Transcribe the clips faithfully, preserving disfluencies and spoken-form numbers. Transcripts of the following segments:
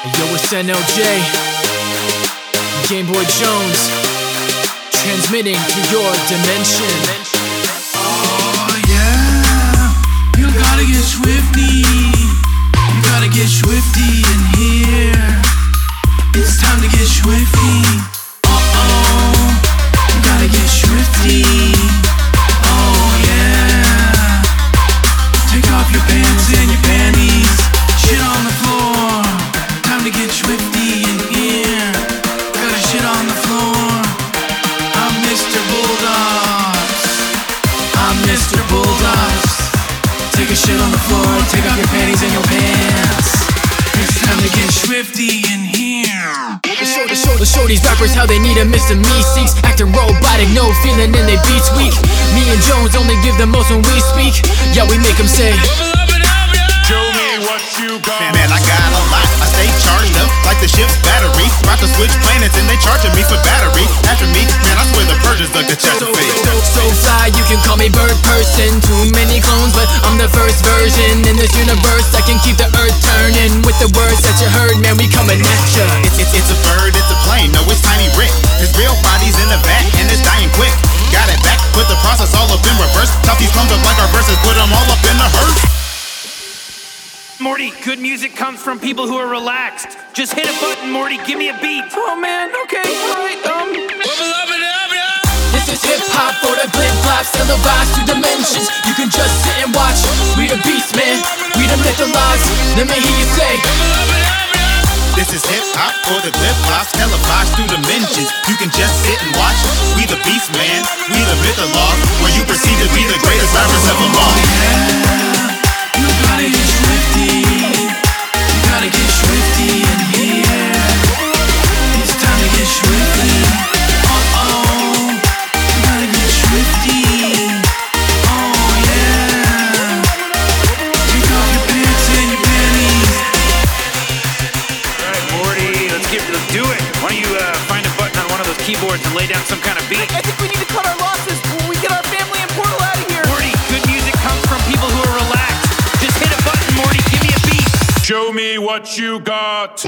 Yo, it's N L J, Game Boy Jones, transmitting to your dimension. Oh yeah, you gotta get swifty. You gotta get swifty in here. It's time to get swifty. Uh-oh, you gotta get swifty. Oh yeah, take off your pants and your panties. Shit on the floor. Time to get swifty in here. Gotta shit on the floor. I'm Mister Bulldogs. I'm Mister Bulldogs. Take a shit on the floor. Take off your panties and your pants. It's time to get swifty in here. Show, to show, to show these rappers how they need a Mister Meeseeks. Acting robotic, no feeling in their beats weak. Me and Jones only give the most when we speak. Yeah, we make them say, show me what you got. Man, man, I got a lot. I stay charged up like the ship's battery. About to switch planets and they charging me for battery. After me, man, I swear the Persians dug the Chesapeake. So, so fly, you can call me bird person. Too many clones, but I'm the first version in this universe. I can keep the earth turning with the words that you heard. Man, we coming at ya. It's, it's, it's a bird, it's a plane. No, it's Tiny Rick. His real body's in the vat and it's dying quick. Got it back, put the process all up in reverse. Chop these clones up like our verses, put them all up in the hearse. Morty, good music comes from people who are relaxed. Just hit a button, Morty, give me a beat. Oh man, okay, alright, um. This is hip hop for the glip flops, televised to dimensions. You can just sit and watch. We the beast, man. We the mythologies. Let me hear you say. This is hip hop for the flip flops, televised through dimensions. You can just sit and watch. We the beast, man. We the mythologies, where you proceed to be the greatest rappers of them all. You gotta get swifty. You gotta get swifty in here. It's time to get swifty. Uh-oh, you gotta get swifty. Oh yeah. Take off your pants and your panties. Alright, Morty, let's get let's do it. Why don't you uh, find a button on one of those keyboards and lay down some kind of beat? I think we need to cut our losses when we get our family and Portal out of here. Morty, good music comes from people who are relaxed. Just hit a button, Morty, give me a beat. Show me what you got.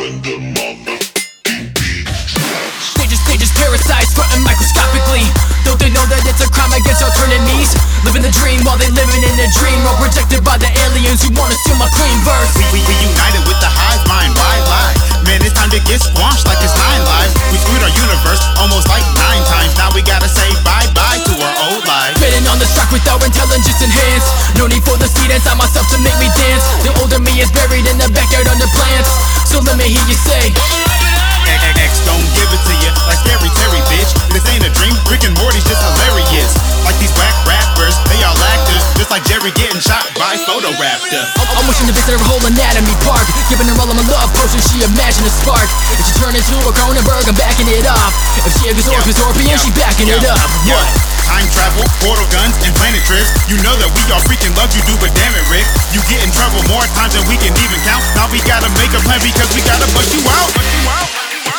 They just, they just parasites, frontin' microscopically. Don't they know that it's a crime against alternities? Living the dream while they living in a dream. All protected by the aliens who wanna steal my clean verse. We, we, we united with the hive mind, why lie? Man, it's time to get squashed like it's nine lives. We screwed our universe almost like nine times. Now we gotta say bye-bye to our old lives. Spitting on the track with our intelligence enhanced. No need for the seed inside myself to make me dance. The older me is buried in the backyard under plants. So let me hear you say, X don't give it to you like Scary Terry, bitch. This ain't a dream, Rick and Morty's just hilarious. Like these whack rappers, they all actors. Just like Jerry getting shot by Photoraptor. I'm wishing to visit her whole anatomy park. Giving her all of my love potions, she imagined a spark. If she turn into a Cronenberg, I'm backing it off. If she a Gazorp, Gazorpian, she backing it up. What? Time travel, portal guns, and planet trips. You know that we all freaking love you, do, but damn it, Rick, you get in trouble more times than we can even count. Now we gotta make a plan because we gotta bust you out. Bust you out.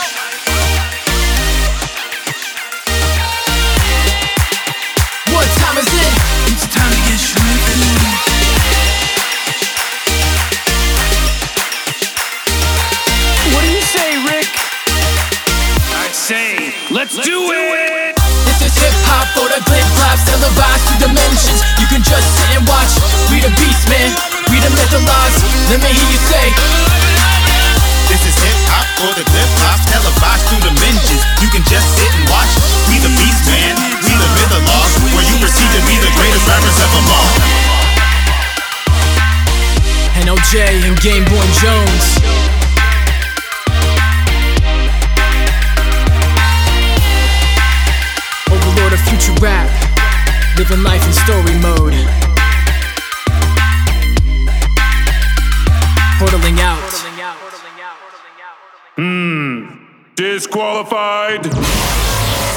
What time is it? It's time to get swifty. What do you say, Rick? I say, let's do it! This is hip hop for the glip flops, televised to dimensions. You can just sit and watch. We the beast, man. We the mythologies. Let me hear you say. This is hip hop for the flip flops, televised through dimensions. You can just sit and watch. We the beast, man. We the mythologies, where you proceed to be the greatest rappers of them all. N L J and Game Boy Jones. Overlord of future rap, living life in story mode. Portaling out. Hmm. Disqualified.